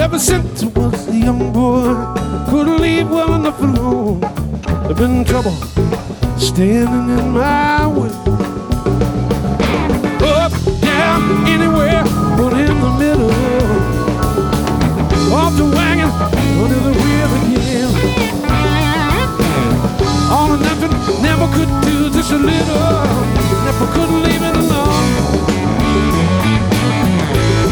Ever since I was a young boy, couldn't leave well enough alone. I've been in trouble, standing in my way. Up, down, anywhere, but in the middle. Off the wagon, under the wheel again. All or nothing, never could do just a little. Never could leave it alone.